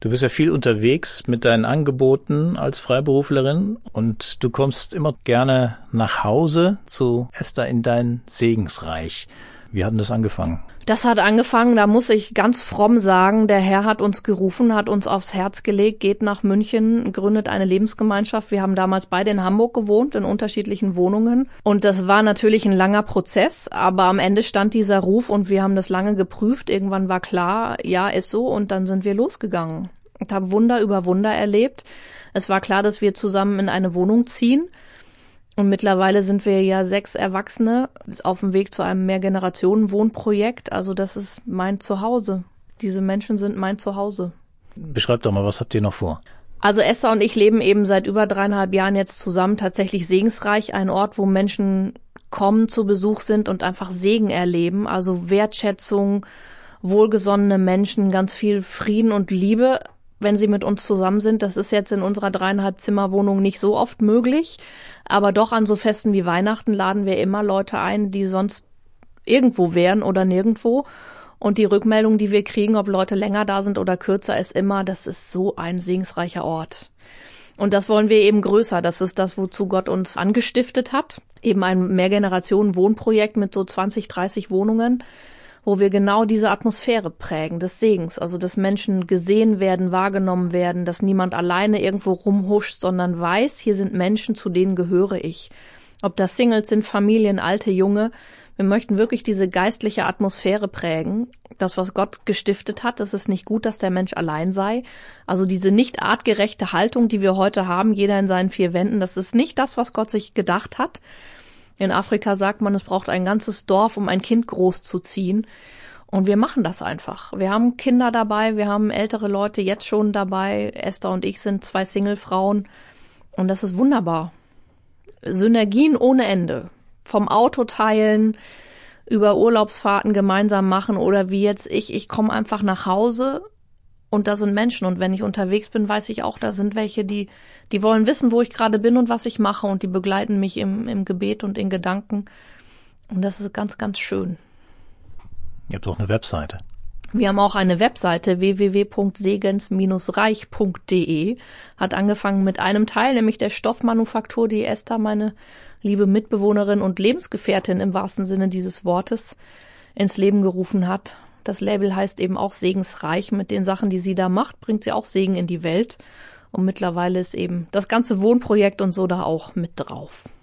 Du bist ja viel unterwegs mit deinen Angeboten als Freiberuflerin und du kommst immer gerne nach Hause zu Esther in dein Segensreich. Wie hat denn das angefangen? Das hat angefangen, da muss ich ganz fromm sagen, der Herr hat uns gerufen, hat uns aufs Herz gelegt, geht nach München, gründet eine Lebensgemeinschaft. Wir haben damals beide in Hamburg gewohnt, in unterschiedlichen Wohnungen. Und das war natürlich ein langer Prozess, aber am Ende stand dieser Ruf und wir haben das lange geprüft. Irgendwann war klar, ja, ist so, und dann sind wir losgegangen und haben Wunder über Wunder erlebt. Es war klar, dass wir zusammen in eine Wohnung ziehen. Und mittlerweile sind wir ja 6 Erwachsene auf dem Weg zu einem Mehrgenerationen-Wohnprojekt. Also das ist mein Zuhause. Diese Menschen sind mein Zuhause. Beschreib doch mal, was habt ihr noch vor? Also Esther und ich leben eben seit über 3,5 Jahren jetzt zusammen, tatsächlich segensreich. Ein Ort, wo Menschen kommen, zu Besuch sind und einfach Segen erleben. Also Wertschätzung, wohlgesonnene Menschen, ganz viel Frieden und Liebe, wenn sie mit uns zusammen sind. Das ist jetzt in unserer 3,5 Zimmerwohnung nicht so oft möglich. Aber doch an so Festen wie Weihnachten laden wir immer Leute ein, die sonst irgendwo wären oder nirgendwo. Und die Rückmeldung, die wir kriegen, ob Leute länger da sind oder kürzer, ist immer, das ist so ein segensreicher Ort. Und das wollen wir eben größer. Das ist das, wozu Gott uns angestiftet hat. Eben ein Mehrgenerationen-Wohnprojekt mit so 20, 30 Wohnungen, wo wir genau diese Atmosphäre prägen, des Segens. Also, dass Menschen gesehen werden, wahrgenommen werden, dass niemand alleine irgendwo rumhuscht, sondern weiß, hier sind Menschen, zu denen gehöre ich. Ob das Singles sind, Familien, alte, junge. Wir möchten wirklich diese geistliche Atmosphäre prägen. Das, was Gott gestiftet hat, es ist nicht gut, dass der Mensch allein sei. Also diese nicht artgerechte Haltung, die wir heute haben, jeder in seinen 4 Wänden, das ist nicht das, was Gott sich gedacht hat. In Afrika sagt man, es braucht ein ganzes Dorf, um ein Kind großzuziehen. Und wir machen das einfach. Wir haben Kinder dabei, wir haben ältere Leute jetzt schon dabei. Esther und ich sind 2 Singlefrauen. Und das ist wunderbar. Synergien ohne Ende. Vom Auto teilen, über Urlaubsfahrten gemeinsam machen oder wie jetzt ich komme einfach nach Hause und da sind Menschen. Und wenn ich unterwegs bin, weiß ich auch, da sind welche, die wollen wissen, wo ich gerade bin und was ich mache, und die begleiten mich im Gebet und in Gedanken. Und das ist ganz, ganz schön. Ihr habt auch eine Webseite. Wir haben auch eine Webseite, www.segens-reich.de. Hat angefangen mit einem Teil, nämlich der Stoffmanufaktur, die Esther, meine liebe Mitbewohnerin und Lebensgefährtin im wahrsten Sinne dieses Wortes, ins Leben gerufen hat. Das Label heißt eben auch Segensreich. Mit den Sachen, die sie da macht, bringt sie auch Segen in die Welt. Und mittlerweile ist eben das ganze Wohnprojekt und so da auch mit drauf.